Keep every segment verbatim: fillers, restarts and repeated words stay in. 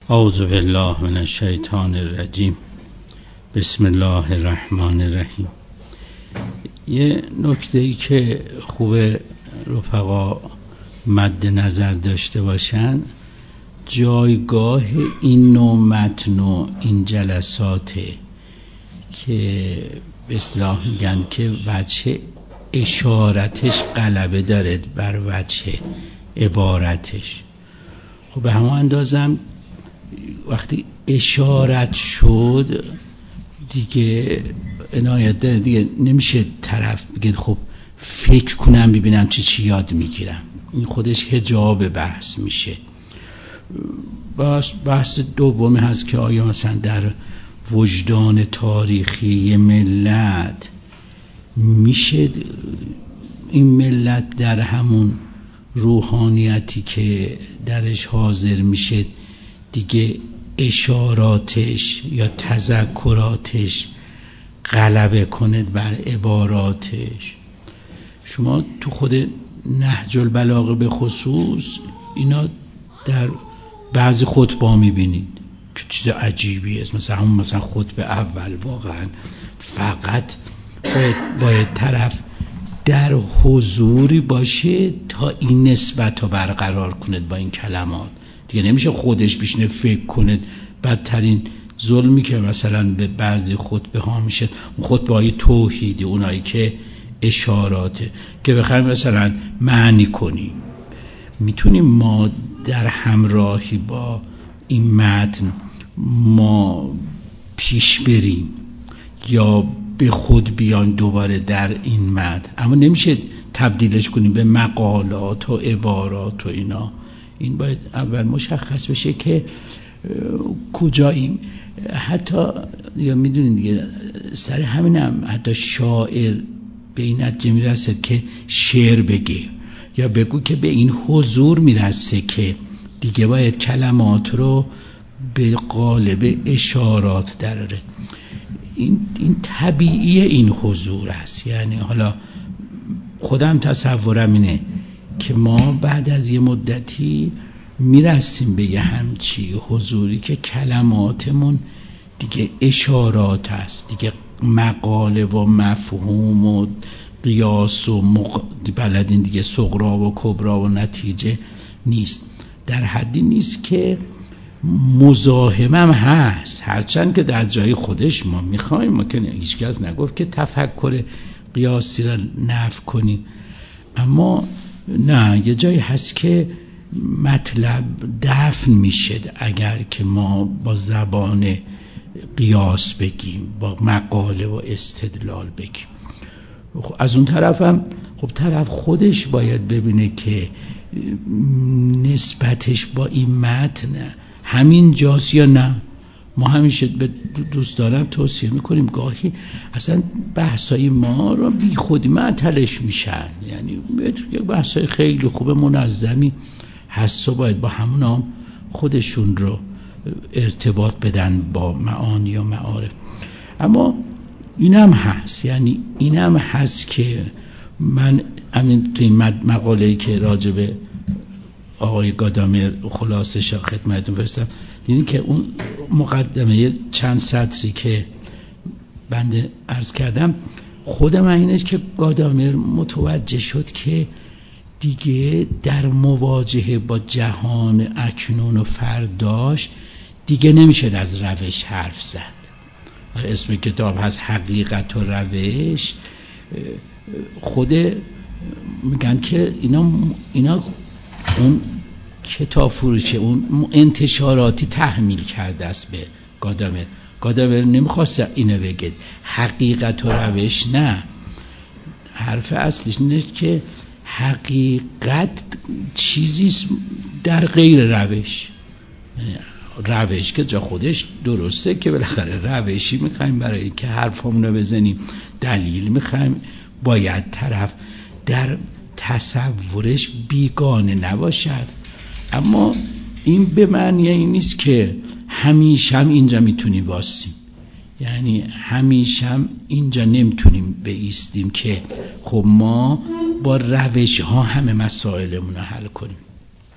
اعوذ بالله من الشیطان الرجیم. بسم الله الرحمن الرحیم. یه نکته‌ای که خوب رفقا مد نظر داشته باشن، جایگاه این نوع متن و این جلساته که به اصطلاح میگن که وجه اشارتش غلبه داره بر وجه عبارتش. خب به همون اندازم وقتی اشارت شد دیگه عنایت داره، دیگه نمیشه طرف بگه خب فکر کنم ببینم چی چی یاد میگیرم. این خودش حجاب بحث میشه. بحث, بحث دومی هست که آیا مثلا در وجدان تاریخی ملت میشه این ملت در همون روحانیتی که درش حاضر میشه دیگه اشاراتش یا تذکراتش غلبه کنه بر عباراتش. شما تو خود نهج البلاغه به خصوص اینا در بعضی خطبه میبینید که چیز عجیبی است. مثلا همون مثلا خطبه اول واقعا فقط باید, باید طرف در حضوری باشه تا این نسبت رو برقرار کنید با این کلمات. دیگه نمیشه خودش بشینه فکر کنه. بدترین ظلمی که مثلا به بعضی خطبه ها میشه خطبه های توحیدی، اونایی که اشاراته که بخوایم مثلا معنی کنیم. میتونیم ما در همراهی با این متن ما پیش بریم یا به خود بیان دوباره در این متن، اما نمیشه تبدیلش کنیم به مقالات و عبارات و اینا. این باید اول مشخص بشه که کجاییم. حتی یا میدونید دیگه سر همینم حتی شاعر به این نتیجه میرسه که شعر بگه یا بگو که به این حضور میرسه که دیگه باید کلمات رو به قالب اشارات دراره. این این طبیعی این حضور است. یعنی حالا خودم تصورم اینه که ما بعد از یه مدتی میرسیم به یه همچی حضوری که کلماتمون دیگه اشارات است، دیگه مقاله و مفهوم و قیاس و مق... بلدین دیگه صغرا و کبرا و نتیجه نیست. در حدی نیست که مزاحمم هست، هرچند که در جای خودش ما میخوایم، ما که هیچ کس نگفت که تفکر قیاسی را نفی کنیم، اما نه، یه جایی هست که مطلب دفن میشه اگر که ما با زبان قیاس بگیم، با مقاله و استدلال بگیم. خب از اون طرفم خب طرف خودش باید ببینه که نسبتش با این متن همین جاست یا نه. ما همیشه به دوست دارم توصیه میکنیم گاهی اصلا بحثای ما رو بی خودی معطلش میشن. یعنی بحثای خیلی خوب منظمی هست و باید با همون هم خودشون رو ارتباط بدن با معانی و معارف. اما اینم هست، یعنی اینم هست که من همین توی مقاله‌ای که راجب آقای گادامر خلاصش خدمتتون فرستم، یعنی که اون مقدمه چند سطری که بنده عرض کردم، خود من اینه که گادامر متوجه شد که دیگه در مواجهه با جهان اکنون و فرداش دیگه نمیشه از روش حرف زد. اسم کتاب هست حقیقت و روش. خود میگن که اینا اینا اون کتاب فروشه اون انتشاراتی تحمیل کرده است به گادامر. گادامر نمیخواست اینو بگه حقیقت و روش، نه، حرف اصلیش اینه که حقیقت چیزیست در غیر روش. روش که جا خودش درسته که بالاخره روشی میخوایم برای اینکه حرفمون رو بزنیم، دلیل میخوایم، باید طرف در تصورش بیگانه نباشد. اما این به معنی این نیست که همیشه هم اینجا میتونیم واسیم، یعنی همیشه هم اینجا نمیتونیم بایستیم که خب ما با روش ها همه مسائلمون رو حل کنیم.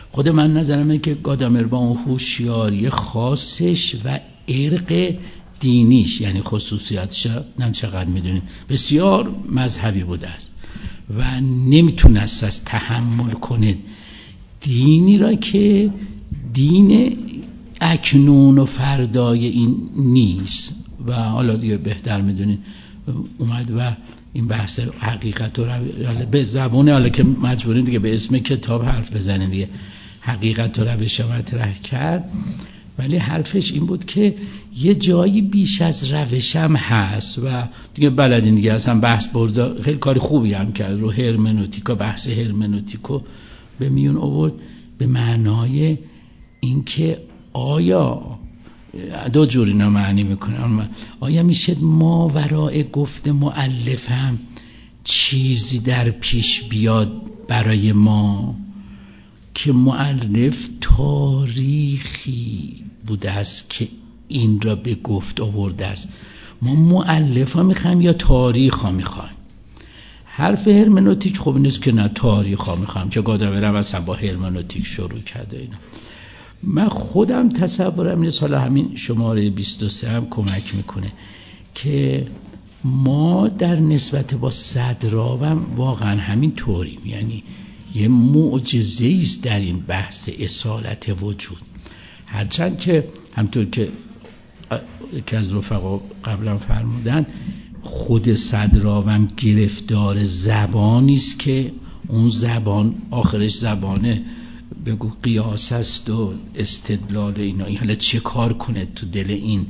خود من نظرمه که گادامر با اون هوشیاری خاصش و ارق دینیش، یعنی خصوصیاتش نم چقدر میدونید بسیار مذهبی بوده است و نمیتونست از تحمل کنه دینی را که دین اکنون و فردای این نیست. و حالا دیگه بهتر میدونید اومد و این بحث حقیقت رو به زبونه، حالا که مجبورین دیگه به اسم کتاب حرف بزنید دیگه، حقیقت رو روش مطرح کرد. ولی حرفش این بود که یه جایی بیش از روشم هست و دیگه بلدین دیگه، اصلا بحث برد، خیلی کار خوبی هم کرد رو هرمنوتیکا، بحث هرمنوتیکو به میون آورد به معنای اینکه آیا دو جور اینا معنی میکنه، آیا میشه ماوراء گفت مؤلف هم چیزی در پیش بیاد برای ما که مؤلف تاریخی بوده است که این را به گفت آورده است، ما مؤلف ها میخوایم یا تاریخ ها میخوایم؟ حرف هرمنوتیک خوب نیست که نه تاریخ ها میخوایم، که گادامر اصلا با هرمنوتیک شروع کرده اینا. من خودم تصورم نیست، حالا همین شماره بیست و سه هم کمک میکنه که ما در نسبت با صدراوم واقعا همین طوریم، یعنی یه معجزه است در این بحث اصالت وجود. هرچند که همطور که یکی از رفقا قبلا فرمودن خود صدراوم گرفتار زبانی است که اون زبان آخرش زبانه بگو قیاس است و استدلال اینا، این حالا چه کار کنه تو دل این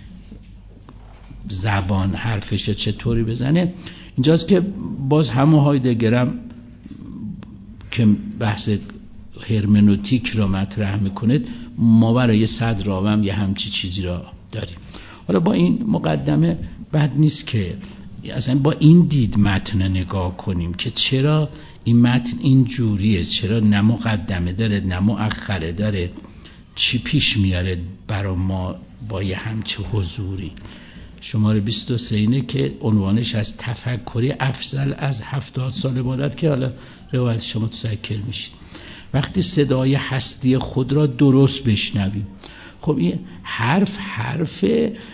زبان حرفش چطوری بزنه. اینجاست که باز همه هایدگرم که بحث هرمنوتیک را مطرح میکنه، ما برای صدراوم یه همچی چیزی را داریم. حالا با این مقدمه بد نیست که اصلا با این دید متن نگاه کنیم که چرا این متن این جوریه، چرا نه مقدمه داره نه مؤخره داره، چی پیش میاره برای ما با یه همچه حضوری. شماره بیست و سه اینه که عنوانش از تفکری افضل از هفتاد سال عبادت، که حالا روایت شما متذکر میشید. وقتی صدای هستی خود را درست بشنویم. خب این حرف حرف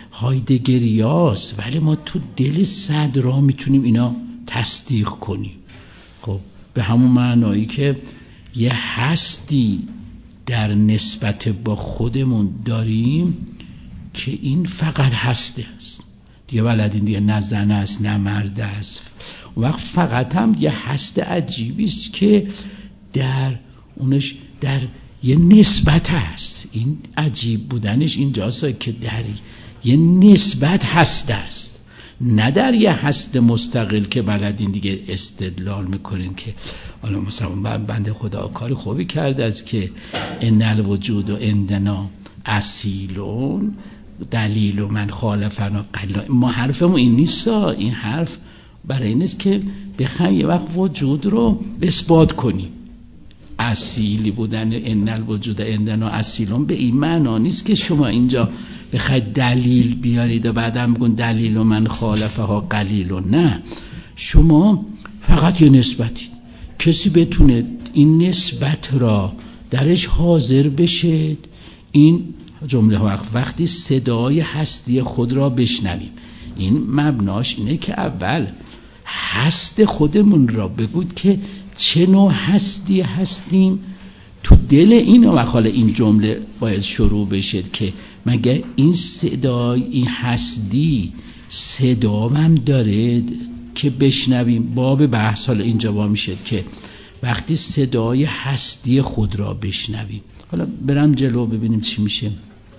هایدگریاست، ولی ما تو دل صدرا میتونیم اینا تصدیق کنیم. خب به همون معنایی که یه هستی در نسبت با خودمون داریم که این فقط هسته است دیگه، بلدین دیگه، نه زن است نه مرد است. وقت فقط هم یه هست عجیبی است که در اونش در یه نسبت هست. این عجیب بودنش اینجاست که در یه نسبت هست است، نه در یه هست مستقل که بلدین دیگه استدلال میکنین که حالا مثلا بنده خدا کاری خوبی کرده است که ان الوجود و عندنا اصیلون دلیل و من خالفنا قلیل. ما حرفمون این نیست، این حرف برای این است که بخوایم یه وقت وجود رو اثبات کنیم. اصیلی بودن ان الوجود عندنا اصیلون به این معنا نیست که شما اینجا بخواید دلیل بیارید و بعدم بگون دلیل و من خالفها قلیل. نه، شما فقط یه نسبتید، کسی بتونه این نسبت را درش حاضر بشه. این جمله وقت وقتی صدای هستی خود را بشنویم، این مبناش اینه که اول هست خودمون را بگوید که چه نوع هستی هستیم تو دل این. و حالا این جمله باید شروع بشه که مگه این صدای این هستی صدا هم داره که بشنویم. باب بحث حالا اینجا با میشه که وقتی صدای هستی خود را بشنویم. حالا برم جلو ببینیم چی میشه.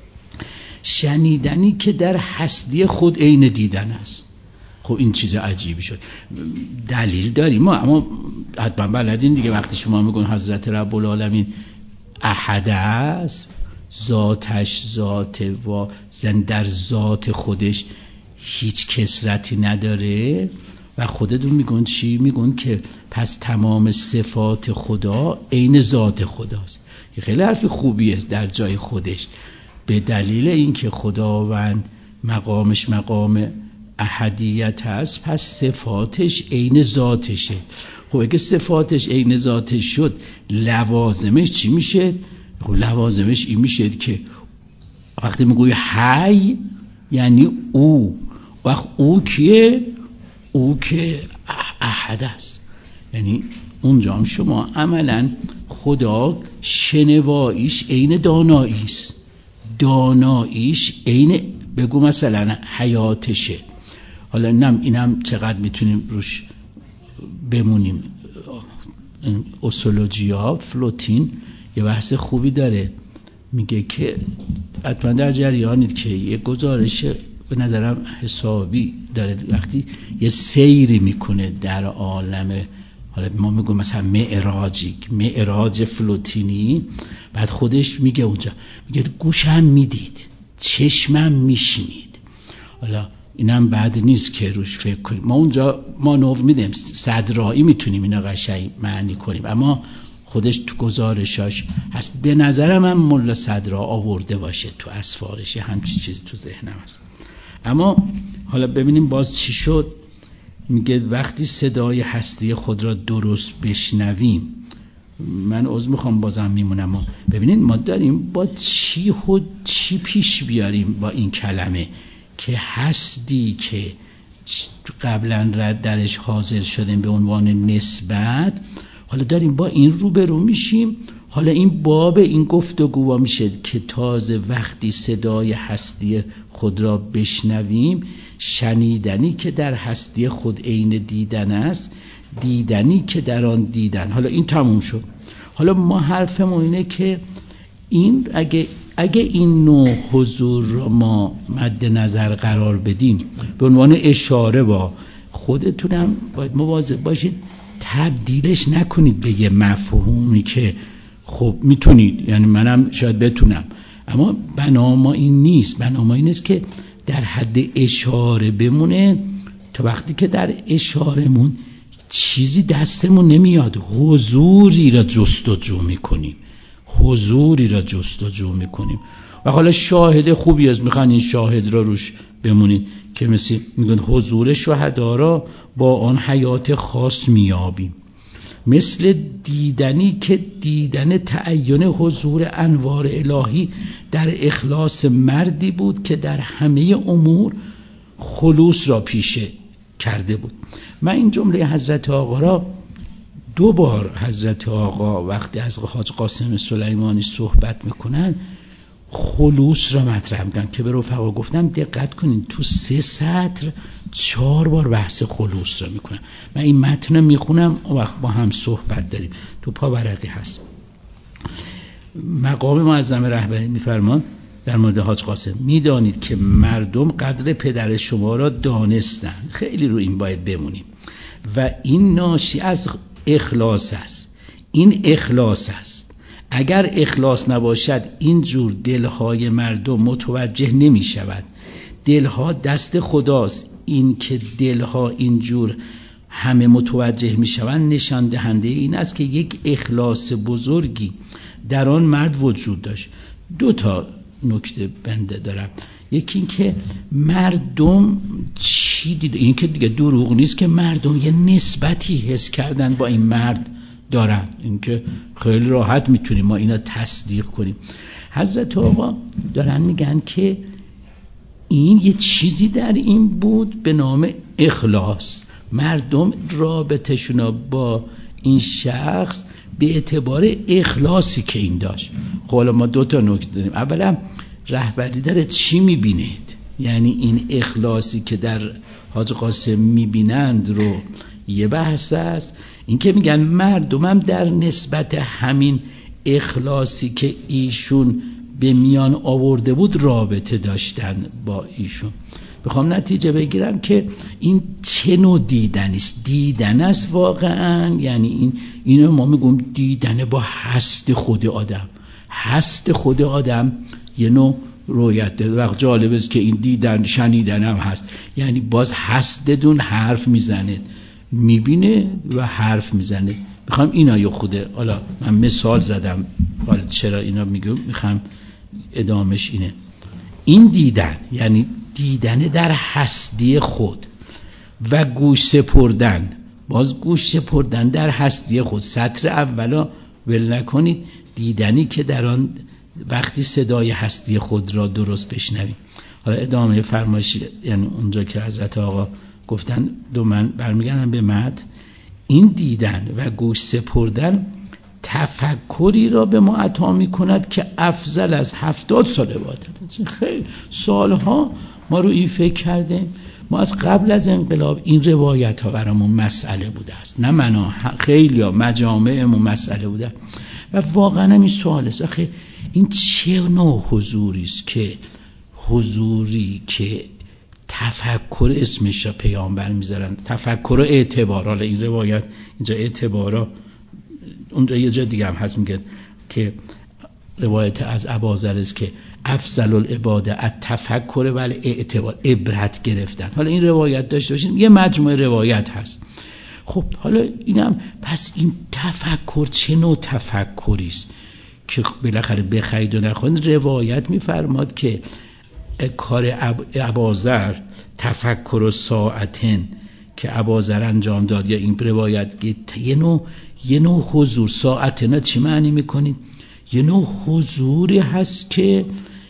شنیدنی که در هستی خود عین دیدن است. خب این چیز عجیبی شد. دلیل داریم ما، اما حتما بلدین دیگه وقتی شما میگن حضرت رب العالمین احد است، ذاتش ذات و زن در ذات خودش هیچ کسرتی نداره و خودتون میگن چی؟ میگن که پس تمام صفات خدا عین ذات خداست. خیلی حرف خوبی است در جای خودش، به دلیل اینکه خداوند مقامش مقام احدیت هست، پس صفاتش عین ذاتشه. خب اگه صفاتش عین ذاتش شد لوازمش چی میشه؟ خب لوازمش این میشه که وقتی میگوی حی یعنی او، وقت او کیه؟ او که احد است. یعنی اونجا هم شما عملا خدا شنواییش عین داناییست، داناییش عین بگو مثلا حیاتشه. حالا اینم اینم چقدر میتونیم روش بمونیم. اسولوژیا فلوتین یه بحث خوبی داره، میگه که حتما در جریانید که یه گزارش به نظرم حسابی داره وقتی یه سیری میکنه در عالم، حالا ما میگم مثلا معراجی، معراج فلوتینی، بعد خودش میگه اونجا میگه گوشم میدید، چشمم میشنید. حالا اینم بد نیست که روش فکر کنیم. ما اونجا ما نور میدیم صدرایی میتونیم اینا قشنگ معنی کنیم، اما خودش تو گزارشاش هست. به نظرم من ملا صدرا آورده باشه تو اسفارش، همچی چیزی تو ذهنم هست. اما حالا ببینیم باز چی شد. میگه وقتی صدای هستی خود را درست بشنویم، من عذر میخوام بازم میمونم، ما ببینید ما داریم با چی خود چی پیش بیاریم با این کلمه که هستی که قبلا رد درش حاضر شدیم به عنوان نسبت، حالا داریم با این روبرو میشیم. حالا این باب این گفتگو میشه که تازه وقتی صدای هستی خود را بشنویم، شنیدنی که در هستی خود عین دیدن است، دیدنی که در آن دیدن. حالا این تموم شد. حالا ما حرفمون اینه که این اگه اگه این نوع حضور را ما مد نظر قرار بدیم به عنوان اشاره، با خودتونم باید مواظب باشید تبدیلش نکنید به یه مفهومی که خب میتونید، یعنی منم شاید بتونم، اما بنا ما این نیست. بنا ما این نیست که در حد اشاره بمونه تا وقتی که در اشارمون چیزی دستمون نمیاد حضوری را جستجو میکنیم، حضوری را جستجو میکنیم. و حالا شاهد خوبی از میخوان این شاهد را روش بمونید که مثل میگن حضور شهدا را با آن حیات خاص میابیم، مثل دیدنی که دیدن تعین حضور انوار الهی در اخلاص مردی بود که در همه امور خلوص را پیشه کرده بود. من این جمله حضرت آقا را دو بار حضرت آقا وقتی از حاج قاسم سلیمانی صحبت میکنن خلوص را مطرح میکنن که به رفقا گفتم دقت کنین تو سه سطر چهار بار بحث خلوص را میکنن. من این متن میخونم وقت با هم صحبت داریم، تو پاورقی هست. مقام معظم رهبری میفرمان در مورد حاج قاسم، میدانید که مردم قدر پدر شما را دانستن. خیلی رو این باید بمونیم و این ناشی از اخلاص است. این اخلاص است. اگر اخلاص نباشد اینجور دلهای مردم متوجه نمی شود. دلها دست خداست. این که دلها اینجور همه متوجه می شوند نشان دهنده این است که یک اخلاص بزرگی در آن مرد وجود داشت. دو تا نکته بنده دارم. یکی این که مردم چی دید، این که دیگه دروغ نیست که مردم یه نسبتی حس کردن با این مرد دارن، این که خیلی راحت میتونیم ما اینا تصدیق کنیم. حضرت آقا دارن میگن که این یه چیزی در این بود به نام اخلاص. مردم رابطه‌شون با این شخص به اعتبار اخلاصی که این داشت. حالا ما دو تا نکته داریم. اولا رهبری داره چی میبینید، یعنی این اخلاصی که در حاج قاسم میبینند رو یه بحث است. این که میگن مردمم در نسبت همین اخلاصی که ایشون به میان آورده بود رابطه داشتن با ایشون. بخوام نتیجه بگیرم که این چه نوع دیدن است. دیدن است واقعا، یعنی این اینو ما میگم دیدن با هست خود آدم. هست خود آدم یه نوع رویت داره. وقت جالب است که این دیدن شنیدن هم هست، یعنی باز هست دون حرف میزنه، میبینه و حرف میزنه. بخوام اینا یه خوده، حالا من مثال زدم حالا چرا اینا میگم، میخوام ادامش اینه. این دیدن یعنی دیدن در هستی خود و گوش سپردن باز گوش سپردن در هستی خود. سطر اولا ول نکنید، دیدنی که در آن وقتی صدای هستی خود را درست بشنوید. حالا ادامه فرمایش، یعنی اونجا که حضرت آقا گفتن دو من برمیگردن به متن، این دیدن و گوش سپردن تفکری را به ما عطا می کند که افضل از هفتاد سال عبادت. خیلی سالها ما رو این فکر کردیم. ما از قبل از انقلاب این روایت ها برامون مسئله بوده است، نه منا، خیلی ها مجامعمون مسئله بوده و واقعا این سوال است آخه این چه نوع حضوری است که حضوری که تفکر اسمش را پیامبر میذارن، تفکر و اعتبار. حالا این روایت اینجا اعتبارا، اونجا یه جا دیگه هم هست میگه که روایت از ابوذر است که افضل العباده التفکر و الاعتبار، عبرت گرفتن. حالا این روایت داشته باشین، یه مجموعه روایت هست. خب حالا اینم پس این تفکر چه نوع تفکری است که بالاخره بخرید و نخواهید. روایت میفرماد که کار ابوذر تفکر و ساعتن که ابوذر انجام داد، یا این روایت یه نوع یه نوع حضور. ساعتنا چی معنی میکنید؟ یه نوع حضوری هست که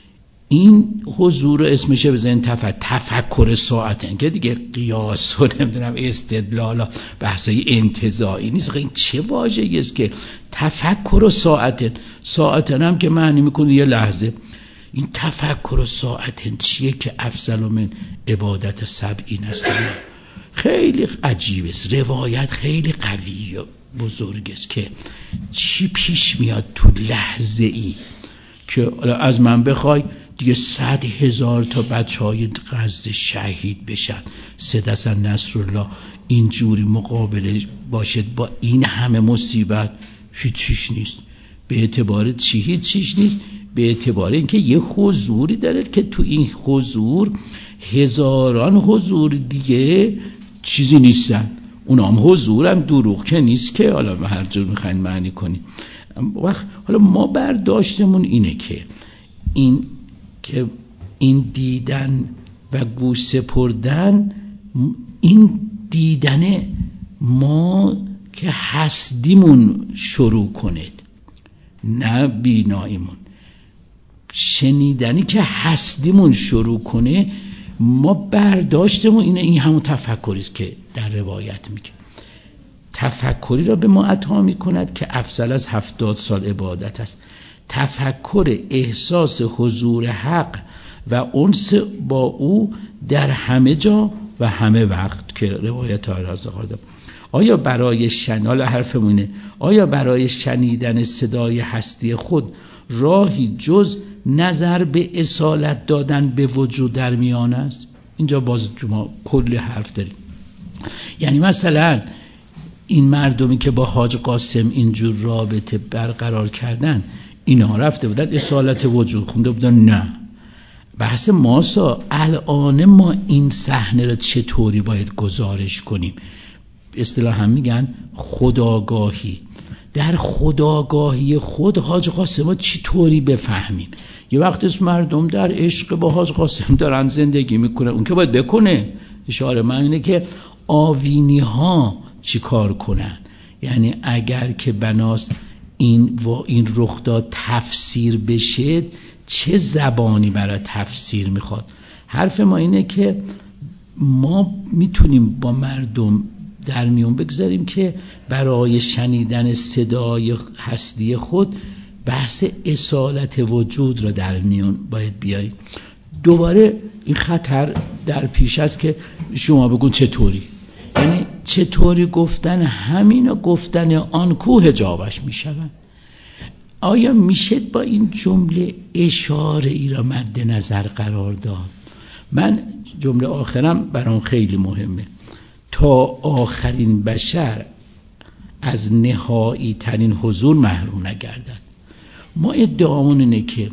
این حضور اسمشه بزنین تفکر تفکر ساعتن، که دیگه قیاس و نمیدونم استدلال بحثای انتزاعی نیست. این چه واژه‌ای است که تفکر و ساعتن؟ ساعتن هم که معنی میکنه یه لحظه. این تفکر و ساعتن چیه که افضل من عبادت سبعین سنه؟ خیلی عجیب است. روایت خیلی قوی و بزرگ است که چی پیش میاد تو لحظه ای که از من بخوای دیگه صد هزار تا بچه های غزه شهید بشن، سید حسن نصرالله اینجوری مقابله باشد با این همه مصیبت، هیچیش نیست. به اعتبار چی هیچیش نیست؟ به اعتبار اینکه یه حضوری داره که تو این حضور هزاران حضور دیگه چیزی نیستن. اونا هم حضورم دروغ که نیست که حالا هر جور میخواین معنی کنی. وقت حالا ما برداشتمون اینه که این که این دیدن و گوش سپردن، این دیدن ما که هستیمون شروع کنید، نه بیناییمون. شنیدنی که هستیمون شروع کنه، ما برداشتمون اینه. این همون تفکری است که در روایت میگه. تفکری را به ما عطا میکند که افضل از هفتاد سال عبادت است. تفکر احساس حضور حق و انس با او در همه جا و همه وقت که روایت ها را دارم. آیا برای شنال حرفمونه آیا برای شنیدن صدای هستی خود راهی جز نظر به اصالت دادن به وجود در میان است؟ اینجا باز ما کلی حرف داریم. یعنی مثلا این مردمی که با حاج قاسم اینجور رابطه برقرار کردن، اینا رفته بودن اصالت وجود خونده بودن؟ نه. بحث ماسا الان ما این صحنه را چطوری باید گزارش کنیم؟ اصطلاحاً هم میگن خودآگاهی. در خودآگاهی خود حاج قاسم چطوری بفهمیم؟ یه وقت از مردم در عشق با حاج قاسم دارن زندگی میکنه، اون که باید بکنه. اشاره من اینه که آوینی ها چی کار کنن. یعنی اگر که بناس این و این رخداد تفسیر بشه، چه زبانی برای تفسیر میخواد؟ حرف ما اینه که ما میتونیم با مردم در میون بگذاریم که برای شنیدن صدای هستی خود بحث اصالت وجود را در میون باید بیارید. دوباره این خطر در پیش است که شما بگون چطوری، یعنی چطوری گفتن همین و گفتن آن کو حجابش میشون. آیا میشه با این جمله اشاره ای را مد نظر قرار داد؟ من جمله آخرم برام خیلی مهمه. تا آخرین بشر از نهایی ترین حضور محروم نگردد. ما ادعامون اینه که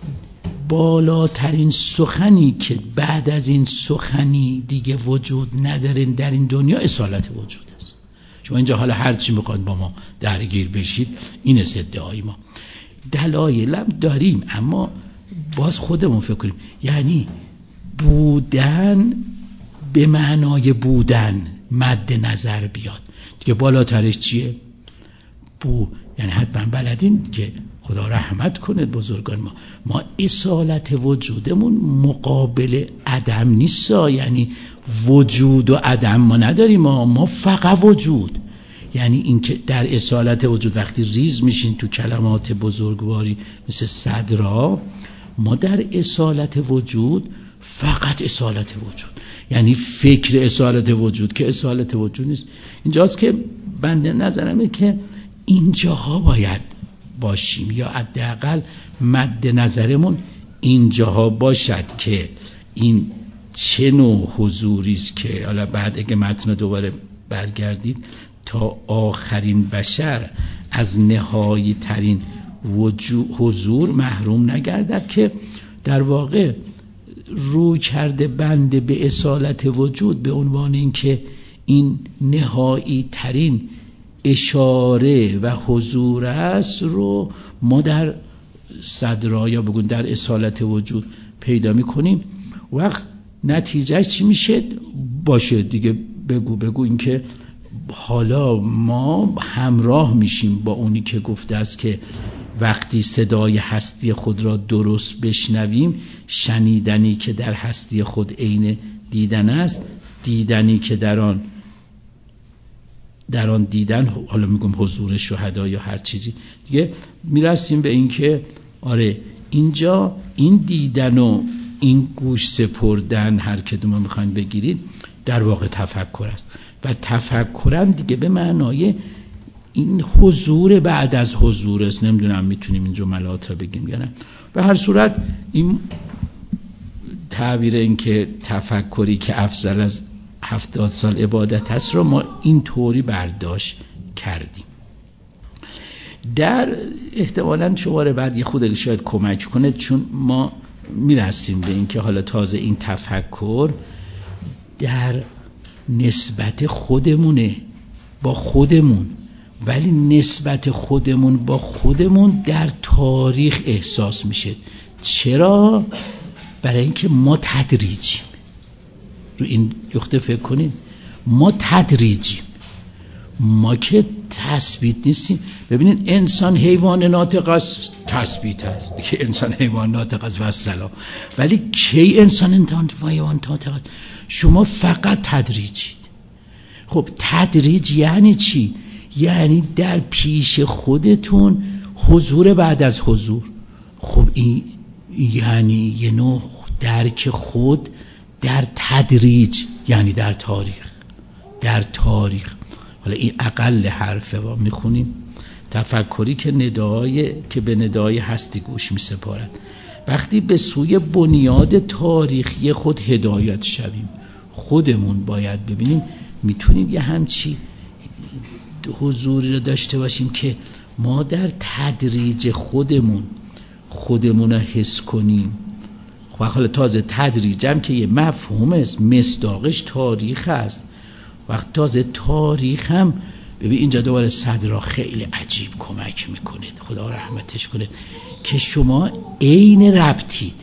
بالاترین سخنی که بعد از این سخنی دیگه وجود نداره در این دنیا اصالت وجود است. شما اینجا حالا هر چی میخواد با ما درگیر بشید، این است ادعای ما. دلایلم داریم، اما باز خودمون فکر کنیم. یعنی بودن به معنای بودن، مد نظر بیاد دیگه. بالاترش چیه؟ بو. یعنی حتما بلدین که خدا رحمت کنه بزرگان ما ما اصالت وجودمون مقابل عدم نیست. یعنی وجود و عدم ما نداریم، ما, ما فقط وجود. یعنی اینکه در اصالت وجود وقتی ریز میشین تو کلمات بزرگواری مثل صدرا، ما در اصالت وجود فقط اصالت وجود، یعنی فکر اصالت وجود که اصالت وجود نیست. اینجاست که بنده نظرمه که اینجاها باید باشیم، یا حداقل مد نظرمون اینجاها باشد که این چه نوع حضوری است که حالا بعد اگه متن دوباره برگردید تا آخرین بشر از نهایی ترین حضور محروم نگردد، که در واقع روی کرده بنده به اصالت وجود به عنوان اینکه این نهایی ترین اشاره و حضور است رو ما در صدرا یا بگون در اصالت وجود پیدا میکنیم. وقت نتیجه چی میشه؟ باشه دیگه بگو بگو اینکه حالا ما همراه میشیم با اونی که گفته است که وقتی صدای هستی خود را درست بشنویم، شنیدنی که در هستی خود عین دیدن است، دیدنی که در آن در آن دیدن، حالا میگم حضور شهدا یا هر چیزی دیگه، میرسیم به این که آره اینجا این دیدن و این گوش سپردن هر کدوم میخواین بگیرید در واقع تفکر است. و تفکرم دیگه به معنای این حضور بعد از حضور است. نمیدونم میتونیم این جملات را بگیم یا نه. به هر صورت این تعبیر این که تفکری که افضل از هفتاد سال عبادت هست رو ما این طوری برداشت کردیم. در احتمالاً شماره بعد یه خود شاید کمک کنه، چون ما میرسیم به این که حالا تازه این تفکر در نسبت خودمونه با خودمون، ولی نسبت خودمون با خودمون در تاریخ احساس میشه. چرا؟ برای اینکه ما تدریجیم. رو این نکته فکر کنید، ما تدریجیم، ما که تثبیت نیستیم. ببینید انسان حیوان ناطق است، تثبیت است که انسان حیوان ناطق است و السلام، ولی کی انسان انسان حیوان ناطق است؟ شما فقط تدریجید. خب تدریج یعنی چی؟ یعنی در پیش خودتون حضور بعد از حضور. خب این یعنی یه نوع درک خود در تدریج، یعنی در تاریخ. در تاریخ حالا این اقل حرفه و میخونیم تفکری که ندای که به ندای هستی گوش میسپارد. وقتی به سوی بنیاد تاریخی خود هدایت شویم، خودمون باید ببینیم میتونیم یه همچی حضوری رو داشته باشیم که ما در تدریج خودمون خودمون رو حس کنیم. و حالا تازه تدریجم که یه مفهوم است، مصداقش تاریخ است. وقت تازه تاریخ هم ببین اینجا دوباره صدرا خیلی عجیب کمک میکنید، خدا رحمتش کنه، که شما عین ربطید.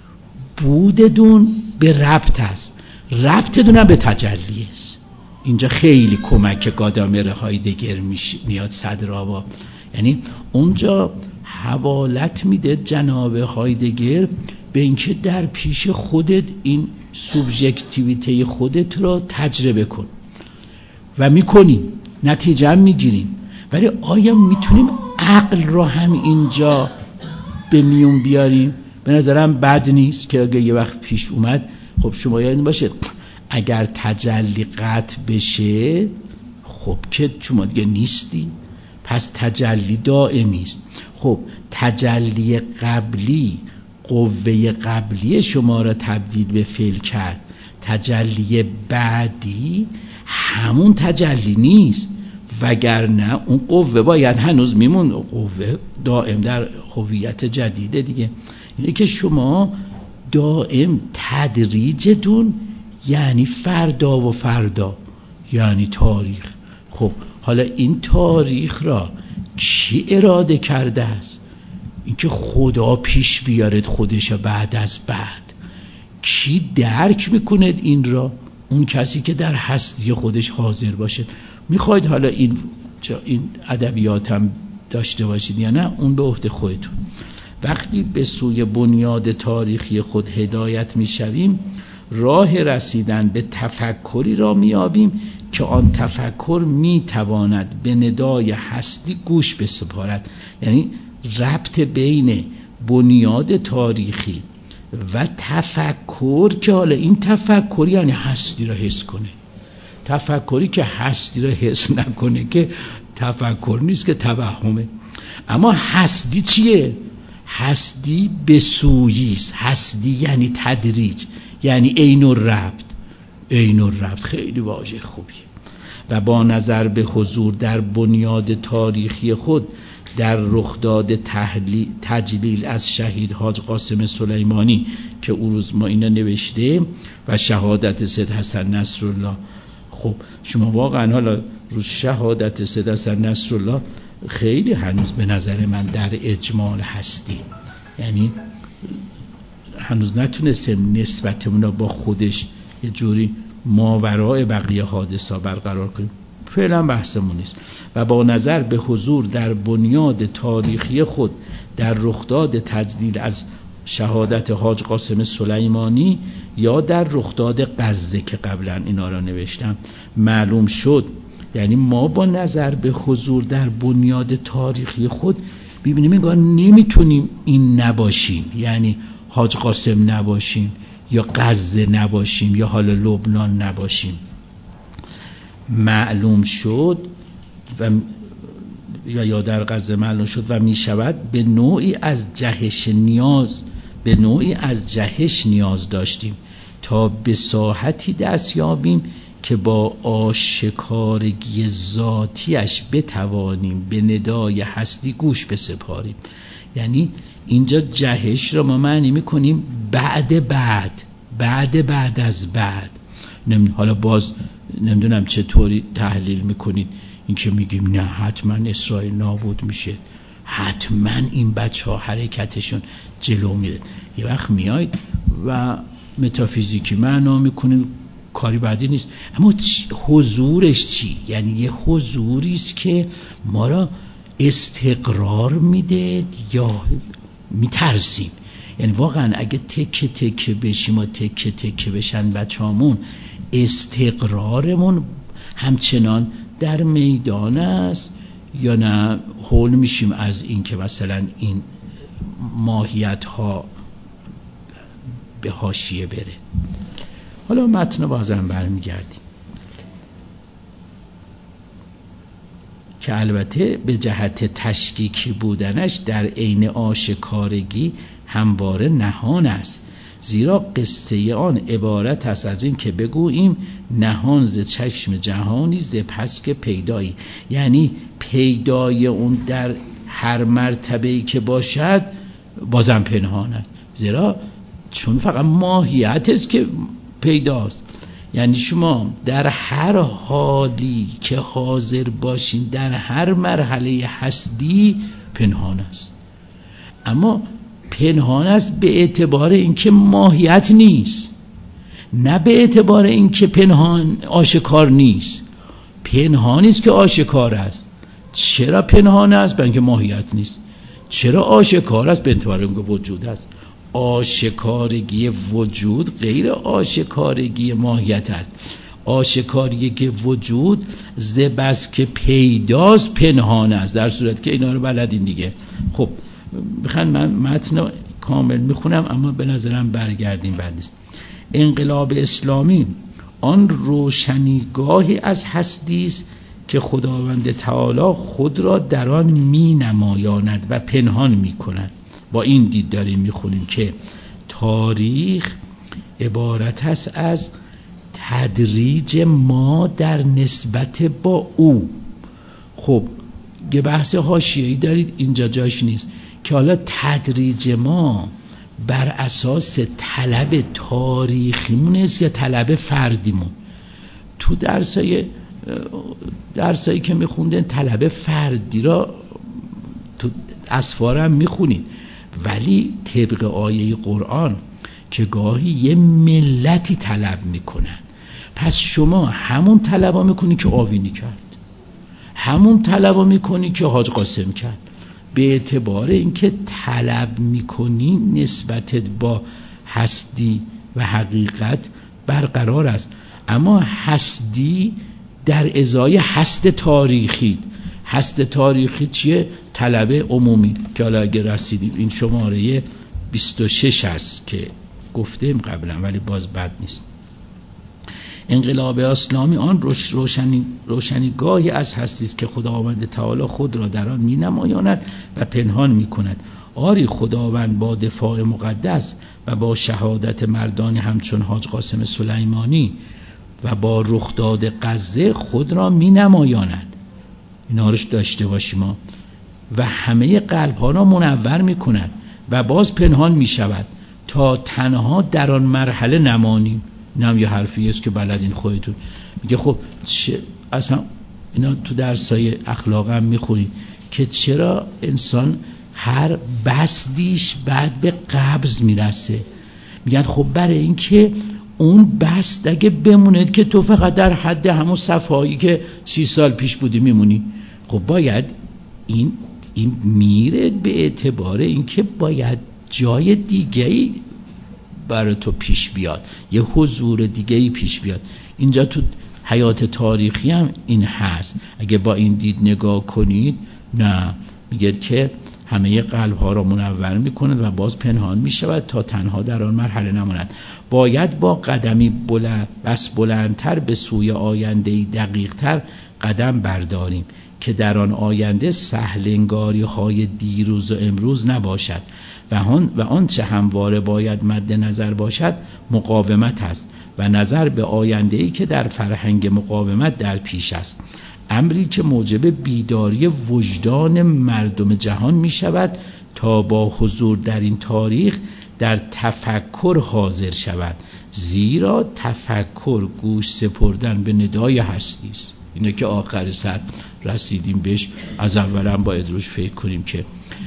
بوددون به ربط است، ربطتون هم به تجلی است. اینجا خیلی کمک گادامر هایدگر میاد صدرا با، یعنی اونجا حوالت میده جناب هایدگر به اینکه در پیش خودت این سوبژکتیویته خودت رو تجربه کن و میکنیم، نتیجه هم میگیریم. ولی آیا میتونیم عقل رو هم اینجا به میون بیاریم؟ به نظرم بد نیست که اگه یه وقت پیش اومد، خب شما یادتون باشه اگر تجلی قطع بشه خب که شما دیگه نیستی، پس تجلی دائمی است. خب تجلی قبلی قوه قبلی شما را تبدیل به فعل کرد، تجلی بعدی همون تجلی نیست، وگرنه اون قوه باید هنوز میمون، قوه دائم در هویت جدیده دیگه. اینه که شما دائم تدریجتون یعنی فردا و فردا یعنی تاریخ. خب حالا این تاریخ را کی اراده کرده است؟ اینکه خدا پیش بیارد خودش بعد از بعد. کی درک میکند این را؟ اون کسی که در هستی خودش حاضر باشه. میخواید حالا این این ادبیات هم داشته باشید یا نه، اون به عهده خودتون. وقتی به سوی بنیاد تاریخی خود هدایت میشویم، راه رسیدن به تفکری را میابیم که آن تفکر میتواند به ندای هستی گوش بسپارد. یعنی ربط بین بنیاد تاریخی و تفکر، که حالا این تفکر یعنی هستی را حس کنه. تفکری که هستی را حس نکنه که تفکر نیست، که توهمه. اما هستی چیه؟ هستی به سویی است. هستی یعنی تدریج، یعنی عین الربط. عین الربط خیلی واژه خوبیه. و با نظر به حضور در بنیاد تاریخی خود در رخداد تجلیل از شهید حاج قاسم سلیمانی که اون روز ما اینا نوشته و شهادت سید حسن نصرالله. خب شما واقعا حالا روز شهادت سید حسن نصرالله خیلی هنوز به نظر من در اجمال هستی، یعنی هنوز نتونستیم نسبتمون با خودش یه جوری ماورای بقیه حادثه برقرار کنیم. فعلا بحثمون نیست. و با نظر به حضور در بنیاد تاریخی خود در رخداد تجلیل از شهادت حاج قاسم سلیمانی یا در رخداد غزه که قبلا اینا را نوشتم معلوم شد، یعنی ما با نظر به حضور در بنیاد تاریخی خود ببینیم انگار نمیتونیم این نباشیم، یعنی حاج قاسم نباشیم یا غزه نباشیم یا حالا لبنان نباشیم. معلوم شد و یا یا در غزه معلوم شد و می شود به نوعی از جهش نیاز به نوعی از جهش نیاز داشتیم تا به ساحتی دست یابیم که با آشکارگی ذاتیش بتوانیم به ندای هستی گوش بسپاریم. یعنی اینجا جهش را ما معنی میکنیم بعد بعد بعد بعد از بعد. حالا باز نمیدونم چطوری تحلیل میکنید این که میگیم نه حتما اسرائیل نابود میشه، حتما این بچه ها حرکتشون جلو میره. یه وقت میاید و متافیزیکی معنا میکنید، کاری بعدی نیست. اما حضورش چی؟ یعنی یه حضوری است که ما را استقرار میده یا میترسیم. یعنی واقعا اگه تکه تکه بشیم و تکه تکه بشن بچه‌هامون، استقرارمون همچنان در میدان است یا نه هول میشیم از این که مثلا این ماهیت ها به حاشیه بره. حالا متن بازم برمیگردیم که البته به جهت تشکیکی بودنش در عین آشکارگی همواره نهان است، زیرا قصه آن عبارت است از این که بگوییم نهان ز چشم جهانی ز پس که پیدایی. یعنی پیدای اون در هر مرتبه‌ای که باشد بازم پنهان است، زیرا چون فقط ماهیت است که پیداست. یعنی شما در هر حالی که حاضر باشین در هر مرحله هستی پنهان است، اما پنهان است به اعتبار اینکه ماهیت نیست، نه به اعتبار اینکه پنهان آشکار نیست. پنهانی است که آشکار است. چرا پنهان است؟ برای اینکه ماهیت نیست. چرا آشکار است؟ به اعتبار اینکه وجود است. آشکارگی وجود غیر آشکارگی ماهیت است. آشکارگی وجود ز بس که پیداست پنهان است، در صورت که اینا رو بلدین دیگه. خب بخوام من متن کامل میخونم اما به نظرم برگردیم بعد نیست. انقلاب اسلامی آن روشنیگاهی از هستی است که خداوند تعالی خود را در آن می نمایاند و پنهان می کند. با این دید داریم میخونیم که تاریخ عبارت است از تدریج ما در نسبت با او. خب یه بحث حاشیه‌ای دارید اینجا جاش نیست که حالا تدریج ما بر اساس طلب تاریخیمون است یا طلب فردیمون. تو درسای درسایی که میخوندن طلب فردی را تو اسفارم میخونید، ولی طبق آیه قرآن که گاهی یه ملتی طلب میکنن پس شما همون طلبا میکنی که آوینی کرد، همون طلبا میکنی که حاج قاسم کرد. به اعتبار اینکه طلب میکنی نسبتت با هستی و حقیقت برقرار است، اما هستی در ازای هست تاریخی. هست تاریخی چیه؟ طلب عمومی که حالا اگه رسیدیم این شماره بیست و شش است که گفتیم قبلا ولی باز بد نیست. انقلاب اسلامی آن روشنی روشنیگاهی از هستی است که خداوند تعالی خود را در آن می‌نمایاند و پنهان می‌کند. آری خداوند با دفاع مقدس و با شهادت مردانی همچون حاج قاسم سلیمانی و با رخداد غزه خود را می‌نمایاند. اینا روش داشته باشیم ما. و همه قلب‌ها را منور می‌کند و باز پنهان می‌شود تا تنها در آن مرحله نمانیم. این هم یه حرفی است که بلدین خودتون. میگه خب چه اصلا اینا تو درسای اخلاق هم میخونید که چرا انسان هر بسدیش بعد به قبض میرسه. میگن خب برای این که اون بست اگه بموند که تو فقط در حد همون صفایی که سی سال پیش بودی میمونی. خب باید این این میره به اعتبار اینکه باید جای دیگه‌ای برای تو پیش بیاد، یه حضور دیگه‌ای پیش بیاد. اینجا تو حیات تاریخی هم این هست. اگه با این دید نگاه کنید، نه، میگه که همه قلب‌ها را منور می‌کند و باز پنهان می‌شود تا تنها در آن مرحله نماند. باید با قدمی بلند بس بلندتر به سوی آینده‌ای دقیق‌تر قدم برداریم که در آن آینده سهلنگاری‌های دیروز و امروز نباشد و آن و آنچه همواره باید مد نظر باشد مقاومت است و نظر به آینده‌ای که در فرهنگ مقاومت در پیش است، امری که موجب بیداری وجدان مردم جهان می شود تا با حضور در این تاریخ در تفکر حاضر شود، زیرا تفکر گوش سپردن به ندای هستی است. اینه که آخر سر رسیدیم بهش. از اول هم باید روش فکر کنیم که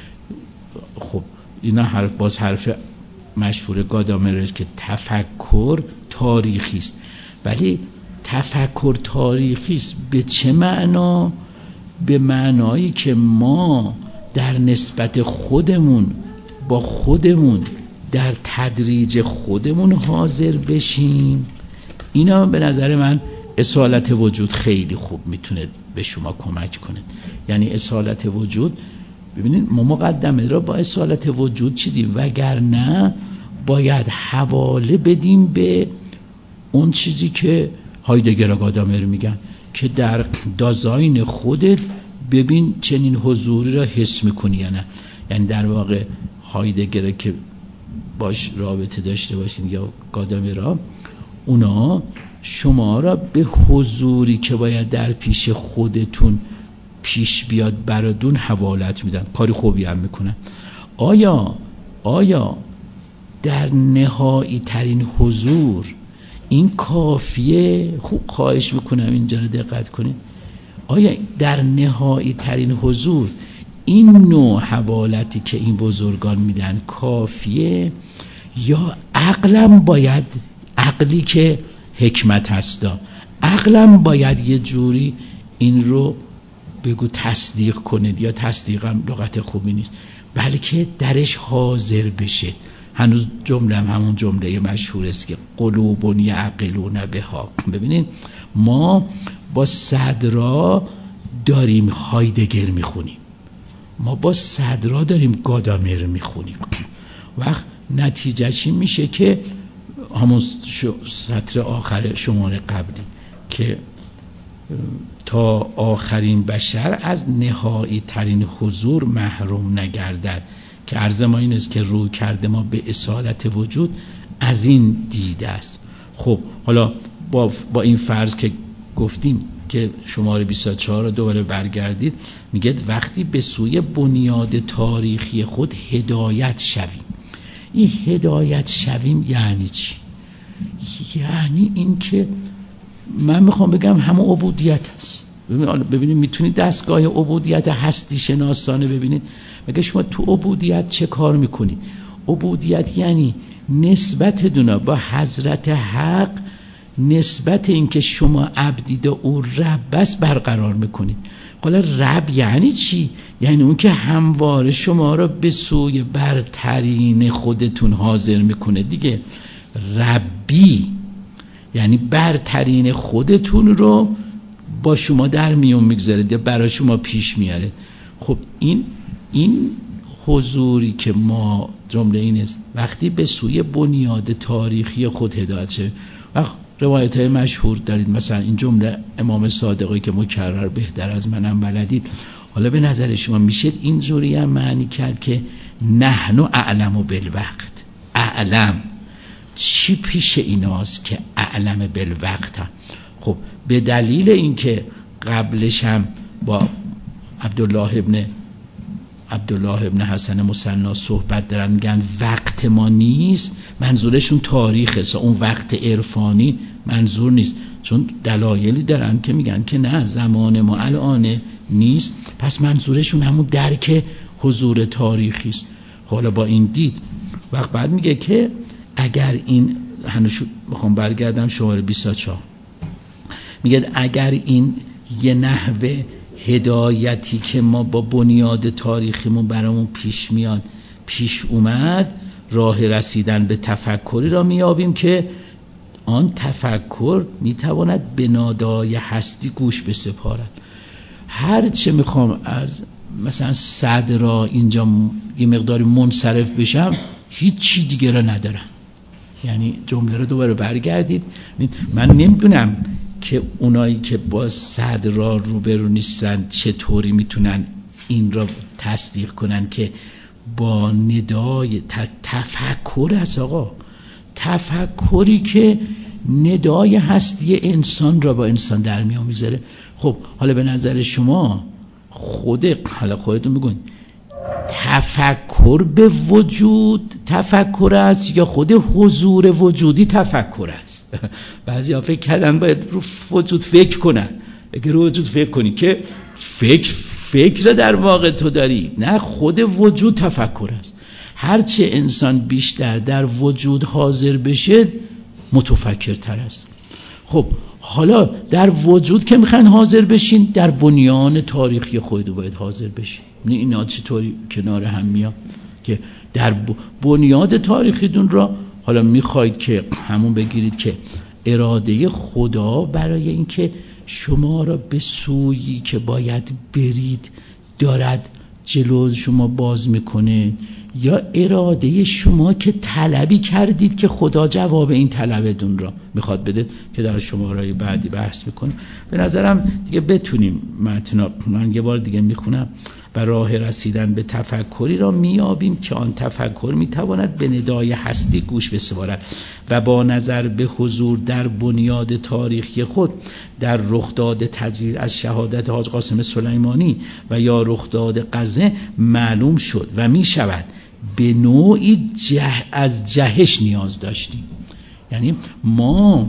خب اینا حرف باز حرف مشهور گادامر است که تفکر تاریخی است. ولی تفکر تاریخی است به چه معنا؟ به معنایی که ما در نسبت خودمون با خودمون در تدریج خودمون حاضر بشیم. اینا به نظر من اصالت وجود خیلی خوب میتونه به شما کمک کنه. یعنی اصالت وجود، ببینید ما مقدمه را با اصالت وجود چیدیم، وگرنه باید حواله بدیم به اون چیزی که هایدگر و گادامر میگن که در دازاین خودت ببین چنین حضوری را حس میکنی یا نه. یعنی در واقع هایدگر که باش رابطه داشته باشین یا گادامر را، اونا شما را به حضوری که باید در پیش خودتون پیش بیاد براتون حوالت میدن. کاری خوبی هم میکنن. آیا آیا در نهایی ترین حضور این کافیه؟ خوب خواهش میکنم اینجا رو دقت کنید. آیا در نهایی ترین حضور این نوع حوالتی که این بزرگان میدن کافیه، یا عقلم باید، عقلی که حکمت هستا، عقلم باید یه جوری این رو بگو تصدیق کنید، یا تصدیقم لغت خوبی نیست، بلکه درش حاضر بشه. هنوز جمله هم همون جمله مشهور است که قلوب یعقلون بها. ببینید ما با صدرا داریم هایدگر میخونیم، ما با صدرا داریم گادامر میخونیم، وقت نتیجه چی میشه که همون سطر آخر شماره قبلی که تا آخرین بشر از نهایی ترین حضور محروم نگردد، که عرض ما این است که روی کرده ما به اصالت وجود از این دیده است. خب حالا با, با این فرض که گفتیم که شماره بیست و چهار رو دوباره برگردید، میگه وقتی به سوی بنیاد تاریخی خود هدایت شویم. این هدایت شویم یعنی چی؟ یعنی این که من میخوام بگم همون عبودیت هست. ببینید میتونید دستگاه عبودیت هستی شناسانه ببینید. مگه شما تو عبودیت چه کار میکنید؟ عبودیت یعنی نسبت دونا با حضرت حق نسبت این که شما عبدید و او رب بس برقرار میکنید. حالا رب یعنی چی؟ یعنی اون که همواره شما را به سوی برترین خودتون حاضر میکنه دیگه. ربی یعنی برترین خودتون رو با شما در میون میگذاره یا برای شما پیش میاره. خب این این حضوری که ما جمله این است وقتی به سوی بنیاد تاریخی خود هدایت شه. و روایت های مشهور دارید، مثلا این جمله امام صادقی که مکرر بهتر از منم بلدید. حالا به نظر شما میشه این جوری هم معنی کرد که نحن اعلم بالوقت. اعلم چی پیش ایناست که اعلم بالوقت هم؟ خب به دلیل اینکه قبلش هم با عبدالله ابن عبدالله ابن حسن مثنی صحبت دارن، میگن وقت ما نیست، منظورشون تاریخه، اون وقت عرفانی منظور نیست، چون دلایلی دارن که میگن که نه زمان ما الان نیست، پس منظورشون همون درک حضور تاریخی است. حالا با این دید وقت بعد میگه که اگر این هنوز میخوام برگردم شماره بیست و چهار، میگه اگر این یه نحوه هدایتی که ما با بنیاد تاریخیمون برامون پیش میاد پیش اومد، راه رسیدن به تفکری را میابیم که آن تفکر میتواند به نادای هستی گوش بسپارد. هر چه میخوام از مثلا صد را اینجا یه مقداری منصرف بشم، هیچ چی دیگه را ندارم. یعنی جمله رو دوباره برگردید. من نمیدونم که اونایی که با صد را روبرو نیستن چطوری میتونن این را تصدیق کنن که با ندای تفکر است. آقا تفکری که ندای هستی انسان را با انسان در میان میذاره. خب حالا به نظر شما خود حالا خودتون بگوین تفکر به وجود تفکر است یا خود حضور وجودی تفکر است؟ بعضی ها فکر کردن باید رو وجود فکر کنن. اگه رو وجود فکر کنی که فکر فکر در واقع تو داری، نه، خود وجود تفکر است. هرچه انسان بیشتر در وجود حاضر بشه متفکرتر است. خب حالا در وجود که میخواین حاضر بشین، در بنیان تاریخی خودتون باید حاضر بشین. اینا چطوری کنار هم میاد که در بنیاد تاریخیتون را حالا میخواید که همون بگیرید که اراده خدا برای اینکه شما را به سویی که باید برید دارد جلو شما باز میکنه، یا اراده شما که طلبی کردید که خدا جواب این طلبتون را میخواد بده که در شماره‌های بعدی بحث میکنه. به نظرم دیگه بتونیم متن من یه بار دیگه میخونم. و راه رسیدن به تفکری را میابیم که آن تفکر میتواند به ندای هستی گوش بسپارد و با نظر به حضور در بنیاد تاریخی خود در رخداد تجلیل از شهادت حاج قاسم سلیمانی و یا رخداد غزه معلوم شد و میشود به نوعی جه از جهش نیاز داشتیم. یعنی ما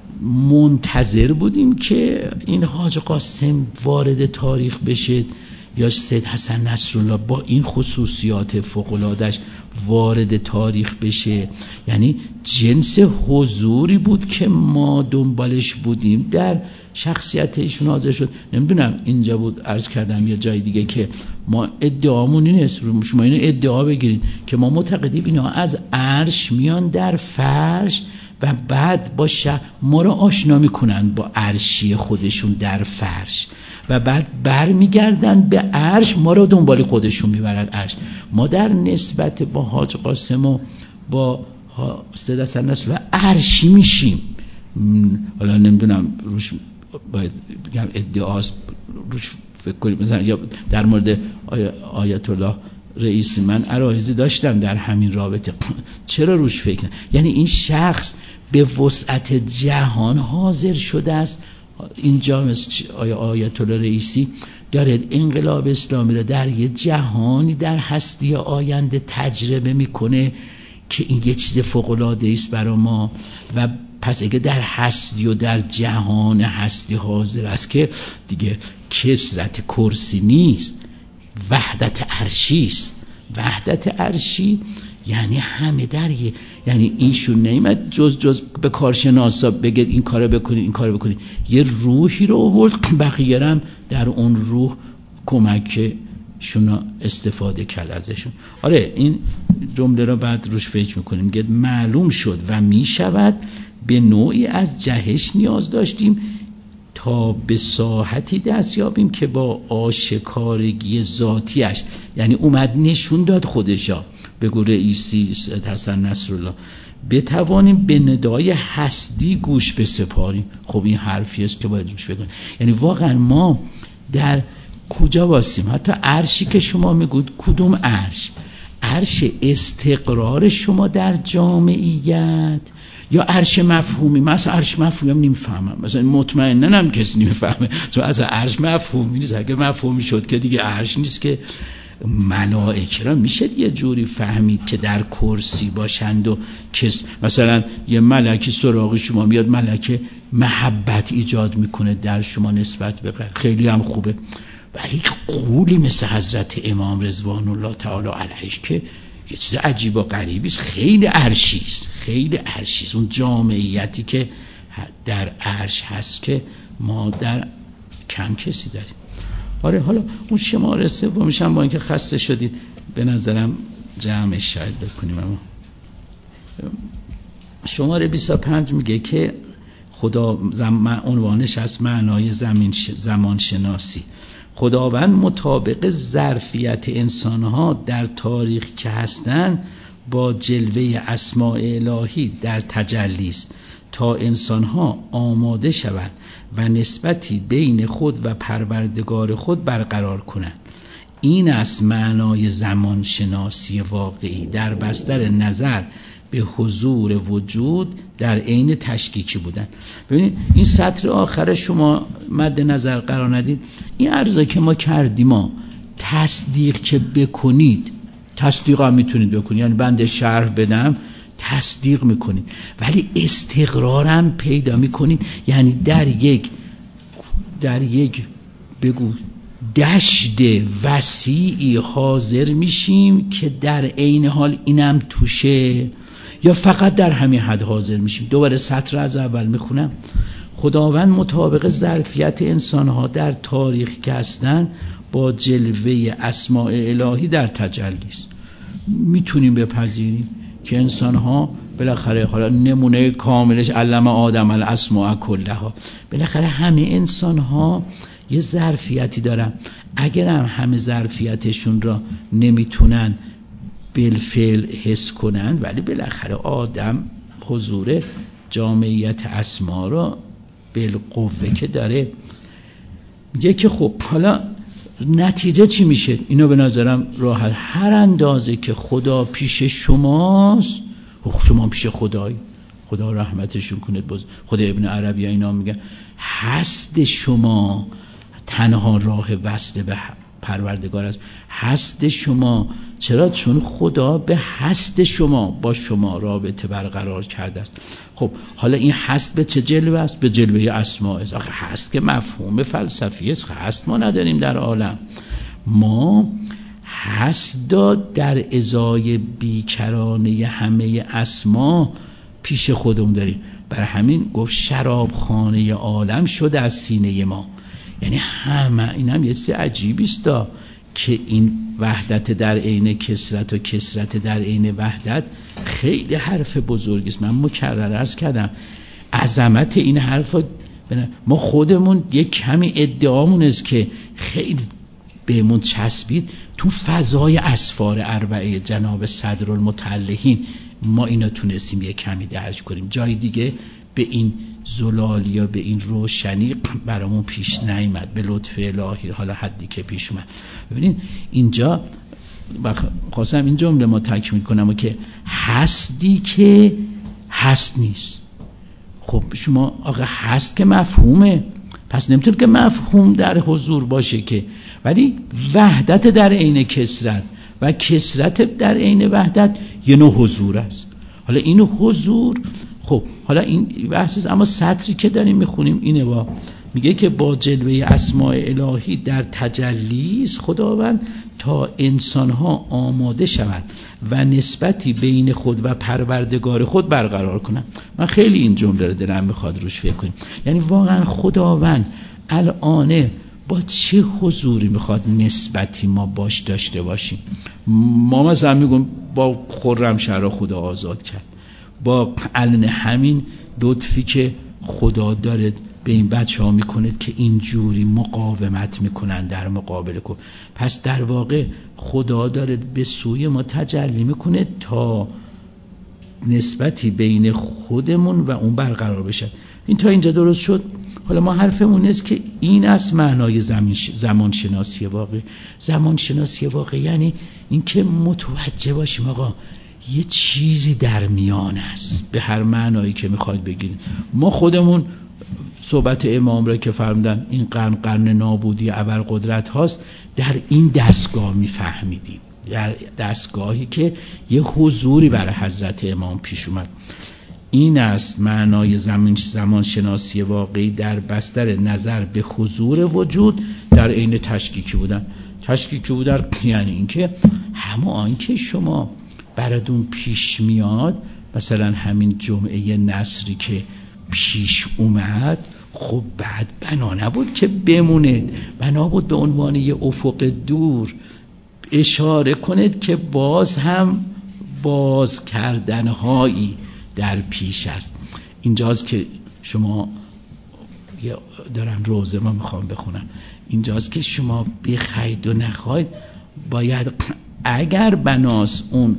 منتظر بودیم که این حاج قاسم وارد تاریخ بشه یا سید حسن نصرالله با این خصوصیات فوق‌العاده‌اش وارد تاریخ بشه. یعنی جنس حضوری بود که ما دنبالش بودیم در شخصیت ایشون حاضر شد. نمیدونم اینجا بود عرض کردم یا جای دیگه که ما ادعامون این است، شما اینو ادعا بگیرید که ما معتقدیم اینا از عرش میان در فرش و بعد با شه ما رو آشنا میکنن با عرشی خودشون در فرش و بعد بر میگردن به عرش، ما رو دنبال خودشون میبرن عرش. ما در نسبت با حاج قاسم و با سید حسن نصرالله عرشی میشیم. حالا نمیدونم روش باید بگم ادعاست روش فکر کنیم. مثلا یا در مورد آیت الله رئیسی من عرایضی داشتم در همین رابطه. چرا روش فکر کنم؟ یعنی این شخص به وسعت جهان حاضر شده است. اینجا مثل آیت الله رئیسی داره انقلاب اسلامی رو در یه جهانی در هستی آینده تجربه میکنه که این یه چیز فوق‌العاده است برای ما. و پس اگه در هستی و در جهان هستی حاضر است که دیگه کثرت کرسی نیست، وحدت عرشی است. وحدت عرشی یعنی همه دریه، یعنی ایشون نیامد جز جز به کارشناسا بگه این کارو بکنید این کارو بکنید، یه روحی رو آورد، بقیه هم در اون روح کمک شونا استفاده کرد ازشون. آره این جمله را بعد روش فکر میکنیم، میگه معلوم شد و میشود به نوعی از جهش نیاز داشتیم تا به ساحتی دست یابیم که با آشکارگی ذاتیش، یعنی اومد نشون داد خودشا، بگو رئیسی حسن نصرالله، بتوانیم به ندای هستی گوش بسپاریم. خب این حرفی است که باید روش بگیم، یعنی واقعا ما در کجا واسیم؟ حتی عرشی که شما میگوید کدوم عرش؟ عرش استقرار شما در جامعیت یا عرش مفهومی؟ من اصلا عرش مفهومی هم نمیفهمم، مثلا مطمئنن هم کسی نمیفهمه، چون اصلا عرش مفهومی نیست. اگه مفهومی شد که دیگه عرش نیست که. ملائکه را میشه یه جوری فهمید که در کرسی باشند و کس مثلا یه ملکی سراغ شما میاد، ملکه محبت ایجاد میکنه در شما نسبت به غیر، خیلی هم خوبه. ولی قولی مثل حضرت امام رضوان الله تعالی علیهش که یه چیز عجیب و غریبی است، خیلی عرشی است، خیلی عرشی است. اون جامعیتی که در عرش هست که ما در کم کسی داریم. آره حالا اون شماره سومش هم با اینکه خسته شدید به نظرم جمعش شاید بکنیم، اما شماره بیست و پنج میگه که خدا عنوانش از معنای زمین ش... زمان شناسی. خداوند مطابق ظرفیت انسانها در تاریخ که هستند با جلوه اسماء الهی در تجلی است تا انسانها آماده شوند و نسبتی بین خود و پروردگار خود برقرار کنند. این است معنای زمان شناسی واقعی در بستر نظر به حضور وجود در عین تشکیکی بودن. ببینید این سطر آخر شما مد نظر قرار ندید، این عرضه که ما کردیم، ما تصدیق که بکنید، تصدیق هم میتونید بکنید، یعنی بنده شرح بدم تصدیق میکنید، ولی استقرارم پیدا میکنید، یعنی در یک در یک بگو دشت وسیعی حاضر میشیم که در عین حال اینم توشه، یا فقط در همین حد حاضر میشیم. دوباره سطر از اول میخونم. خداوند مطابق ظرفیت انسانها در تاریخ که هستن با جلوه اسماء الهی در تجلی است. میتونیم بپذیریم که انسانها بالاخره، حالا نمونه کاملش علم آدم الاسماء کلها، بالاخره همه انسانها یه ظرفیتی دارن، اگر هم همه ظرفیتشون را نمیتونن بالفعل حس کنن، ولی بالاخره آدم حضور جامعیت اسما را بالقوه که داره. میگه که خب حالا نتیجه چی میشه؟ اینو به نظرم راحت، هر اندازه که خدا پیش شماست، شما پیش خدایی، خدا رحمتشون کنه، باز خود ابن عربی اینا میگن هست شما تنها راه وصل به پروردگار است. هست شما چرا؟ چون خدا به هست شما با شما رابطه برقرار کرده است. خب حالا این هست به چه جلوه است؟ به جلوه اسماء است. آخه هست که مفهوم فلسفی است، هست ما نداریم در عالم، ما هست داد در ازای بیکرانه همه اسما پیش خودمون داریم. برای همین گفت شرابخانه عالم شده از سینه ما. یعنی همه این هم یه چیز عجیبی است که این وحدت در عین کثرت و کثرت در عین وحدت خیلی حرف بزرگی است. من مکرر عرض کردم عظمت این حرف، ما خودمون یک کمی ادعامون است که خیلی بهمون چسبید تو فضای اسفار اربعه جناب صدرالمتعلقین، ما اینا تونستیم یک کمی درج کنیم، جای دیگه به این زلال یا به این روشنی برامون پیش نیامد، به لطف الهی حالا حدی که پیش اومد. ببینید اینجا خواستم این جمله ما تکمیل کنم و که هستی که هست نیست. خب شما آقا هست که مفهومه، پس نمیتونه که مفهوم در حضور باشه که، ولی وحدت در عین کثرت و کثرت در عین وحدت یه نوع حضور است. حالا این حضور، خب حالا این بحث، اما سطری که داریم میخونیم اینه، با میگه که با جلوه اسماء الهی در تجلی است خداوند تا انسانها آماده شوند و نسبتی بین خود و پروردگار خود برقرار کنند. من خیلی این جمله رو دلم میخواد روش فکر کنیم. یعنی واقعا خداوند الان با چه حضوری میخواد نسبتی ما باش داشته باشیم؟ ما مثلا میگم با خرمشهر خدا آزاد کرد، با علن همین لطفی که خدا داره به این بچه ها میکنه که اینجوری مقاومت میکنن در مقابل کن. پس در واقع خدا داره به سوی ما تجلی میکنه تا نسبتی بین خودمون و اون برقرار بشه. این تا اینجا درست شد؟ حالا ما حرفمون است که این است معنای زمان شناسی واقعی. زمان شناسی واقعی یعنی این که متوجه باشیم آقا یه چیزی در میان است، به هر معنایی که میخواید بگید. ما خودمون صحبت امام را که فرمودن این قرن قرن نابودی ابرقدرت هاست، در این دستگاه میفهمیدیم، در دستگاهی که یه حضوری برای حضرت امام پیش اومد. این است معنای زمان زمان شناسی واقعی در بستر نظر به حضور وجود در عین تشکیکی بودن. تشکیکی بودن یعنی اینکه همه آن که شما براتون پیش میاد، مثلا همین جمعه نصری که پیش اومد، خب بعد بنا نبود که بمونه، بنا بود به عنوان یه افق دور اشاره کنید که باز هم باز کردنهایی در پیش است. اینجاست که شما دارم روزه ما میخوام بخونم، اینجاست که شما بخواید و نخواید باید اگر بناس اون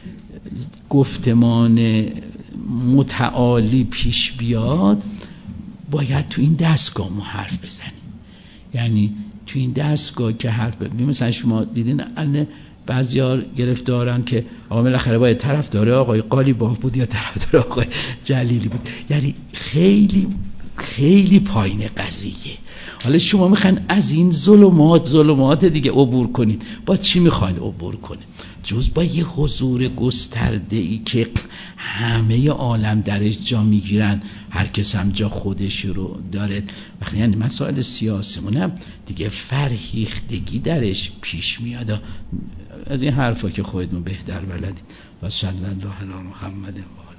گفتمان متعالی پیش بیاد باید تو این دستگاه ما حرف بزنیم. یعنی تو این دستگاه که حرف بزنیم، مثلا شما دیدین الان بعضیا گرفتارن که آقا بالاخره باید طرفدار آقای قالیباف بود یا طرفدار آقای جلیلی بود. یعنی خیلی خیلی پایین قضیه. حالا شما میخواین از این ظلمات ظلمات دیگه عبور کنید، با چی میخواید عبور کنید؟ جز با یه حضور گسترده ای که همه عالم درش جا میگیرن، هر کس هم جا خودش رو داره. وقتی یعنی مسائل سیاسیمونم دیگه فرهیختگی درش پیش میاد. از این حرفا که خودتون بهتر بلدید. و صلی الله علی محمد.